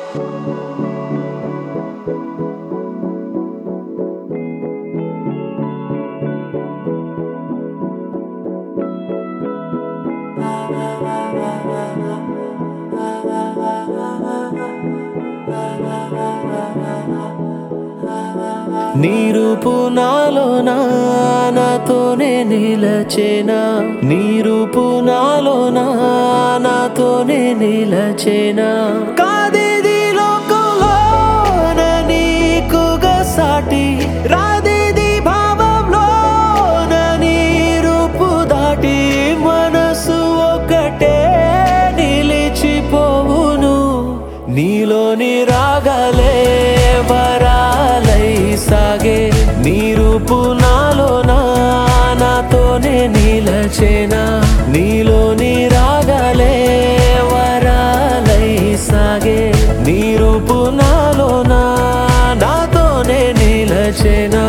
నీ రూపు నాలో నాతోనే నిలచేనా, నీ రూపు నాలో నాతోనే నిలచేనా. కాదేది లోకంలోన నీకుగా సాటి, రాదేది భావంలోన నీ రూపు దాటి. మనసు ఒకటే నిలిచిపోవును, నీలోని రాగలే వరాలై సాగే. నీ రూపు నాలో నాతోనే నిలచేనా, నీలోని రాగలే వరాలై సాగే. నీ రూపు నాలో నాతోనే నిలచేనా.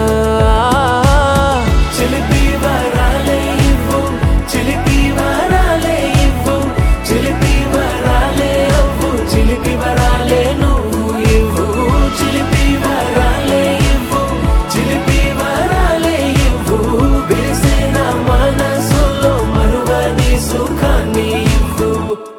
చిలిపి వరాలే ఇవ్వు, చిలిపి వరాలే ఇవ్వు, చిలిపి వరాలే అవ్వు, చిలిపి వరాలే నువ్వు ఇవ్వు. చిలిపి వరాలే ఇవ్వు, చిలిపి వరాలే ఇవ్వు, విరిసిన మనసులో మరువని సుఖాన్ని ఇవ్వు.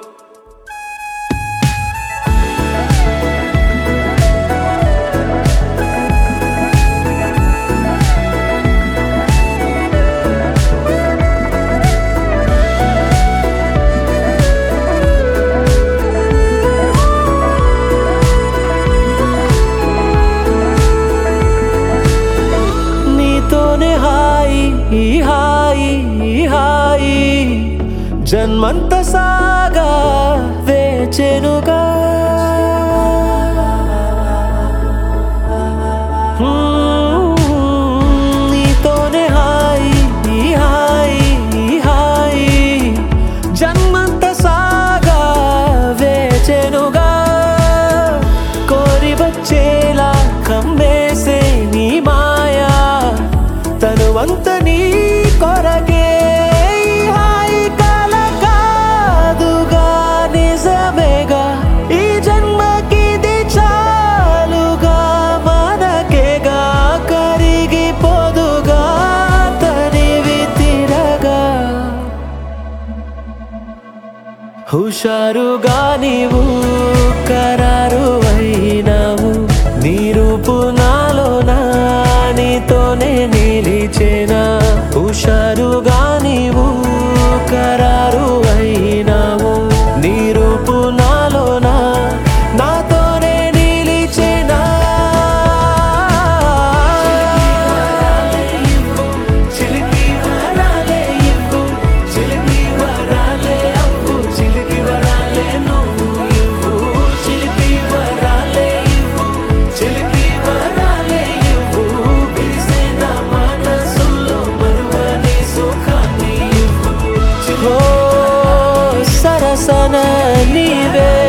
హాయి జన్మంత సాగా వేచెనుగా. నీతోనే హాయి జన్మంత సాగా వేచెనుగా. కోరి వచ్చేలా కమ్మేసే నీ మాయా, తనువంత నీ కొరకే. హాయి కల కాదుగా నిజమేగా, ఈ జన్మకిది చాలుగా మనకేగా. కరిగిపోదుగా తనివి తిరగా, హుషారుగా నీవు ఖరారు అయినావు. నీ రూపు నాలో నీతోనే నిలిచేనా, హుషారుగా నీవు ఖరారు అయినావు. నీ రూపు నాలో నాతోనే నిలిచేనా. చిలిపి వరాలే ఇవ్వు, చిలిపి వరాలే అవ్వు, చిలిపి వరాలే నువ్వు ఇవ్వు. చిలిపి వరాలే ఇవ్వు, చిలిపి వరాలే ఇవ్వు, విరిసిన మనసులో మరువని సుఖాన్ని ఇవ్వు. సరసన నీవే